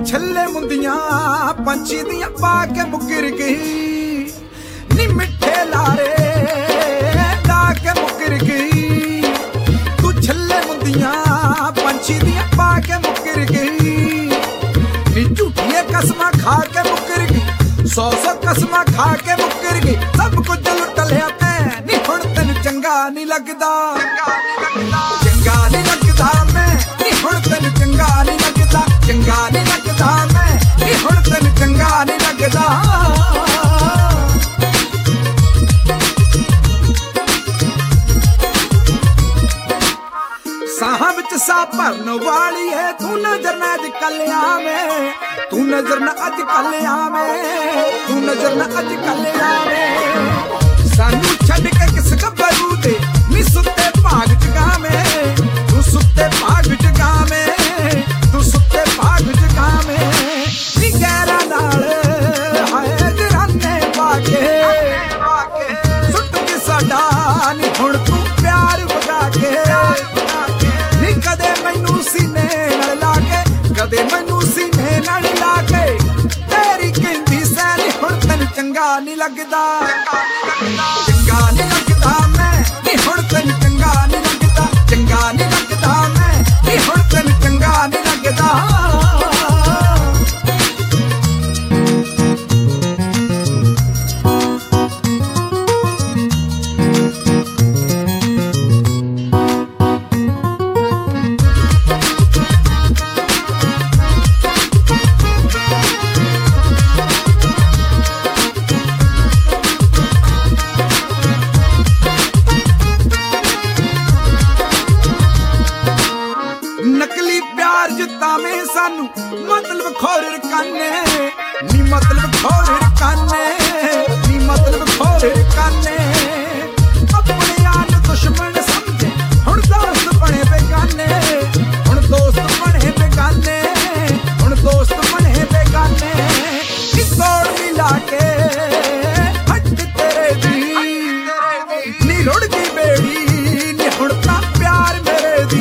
छल्ले मुंदियां पंछी दियां पा के मुकर गई नी मिठे लारे ला के मुकर गई। तू छल्ले मुंदियां पंछी दियां पा के मुकर गई नी झूठियां कसमां खा के मुकर गई। 100 कसमां खा के मुकर गई। सब कुछ लुट लिया तैं नी हुण तैनूं चंगा नहीं लगदा। चंगा नहीं लगदा मैं नी हुण तैनूं चंगा नहीं लगदा। चंगा नहीं लगदा मैं नी हुण तैनूं चंगा नहीं लगदा। साहां विच साह भरन वाली है तू नजर ना अजकल आवे। तू नजर ना अजकल आवे। तू नजर ना अजकल आवे। सानू छड्ड के किस गबरू दे नी सुते भाग जगावे। तू सुते भाग जगावे। तू सुते भाग जगावे नी गैरा नाल हाय जराने पाके सुट के साडा नी हुण तू प्यार वगा के नी कदे मैनू सीने नाल ला के कदे मैनू सीने नाल ला के तेरी कहंदी सैनी हुण तैनूं चंगा नहीं लगदा। चंगा नहीं लगदा मैं नी हुण तैनूं चंगा नहीं लगदा। चंगा नहीं लगदा मैं नी हुण तैनूं चंगा नहीं लगदा। नकली प्यार जितावे सानू मतलब खोर काने नी मतलब खोर काने नी मतलब खोर काने। अपने यार दुश्मन समझे हुण दोस्त बने बेगाने। हुण दोस्त बने बेगाने। हुण दोस्त बने बेगाने नी तोड़ मिला के हट तेरे दी नी रुड़ गई बेड़ी नी हुण तां प्यार मेरे दी।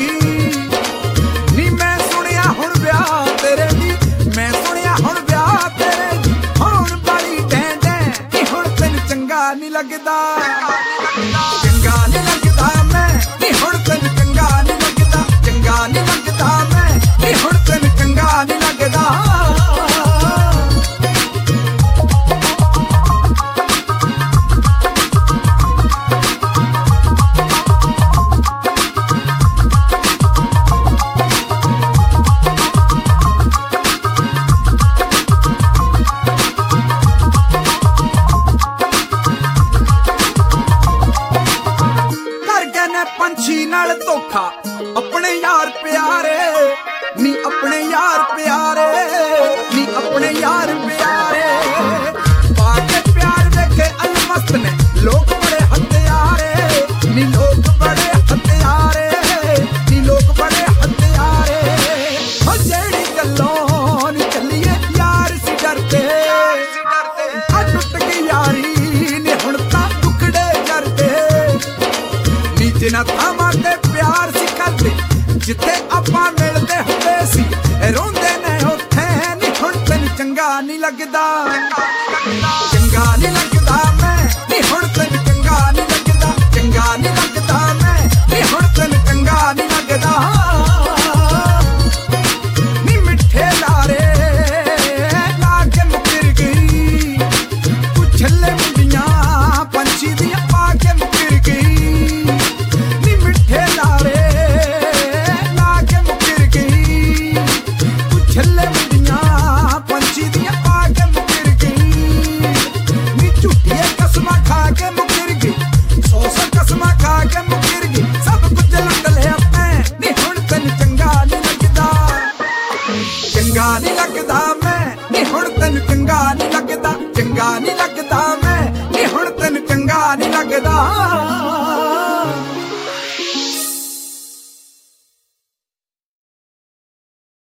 नहीं लगदा चंगा नहीं लगदा मैं नी हुण तैनूं चंगा नहीं लगदा। चंगा नहीं लगदा मैं नी हुण तैनूं चंगा नहीं लगदा। पंछी नाल धोखा अपने यार प्यारे नी अपने यार प्यारे नी अपने यार प्यारे। पाके प्यार देखे अलमस्त ने लोग बड़े हत्यारे नी लोग बड़े हत्यारे नी लोग बड़े हत्यारे। हो जेड़ी गल्लों नी चलिए यार सी डरते टुट गई यारी नी हुण तां टुकड़े करदे नी जिन्हां थावां ते प्यार सी करदे जिथे आपां मिलदे हुंदे सी रोंदे ने उत्थे नी हुण तैनूं चंगा नहीं लगदा। चंगा नहीं लगदा मैं नी हुण तैनूं चंगा नहीं लगदा। चंगा नहीं लगदा मैं नी हुण तैनूं चंगा नहीं लगदा। नी मिठे लारे ला के मुकर गई तू छल्ले मुंदियां पंछी दियां पा के मुकर गई। छल्ले मुंदियां पंछी दियां पा के मुकर गई नी झूठियां कसमां खा के मुकर गई। 100 कसमां खा के मुकर गई। सब कुछ लुट लिया मैं नी हुण तैनूं चंगा नहीं लगदा। चंगा नहीं लगदा मैं नी हुण तैनूं चंगा नहीं लगदा। चंगा नहीं लगदा मैं नी हुण तैनूं चंगा नहीं लगदा।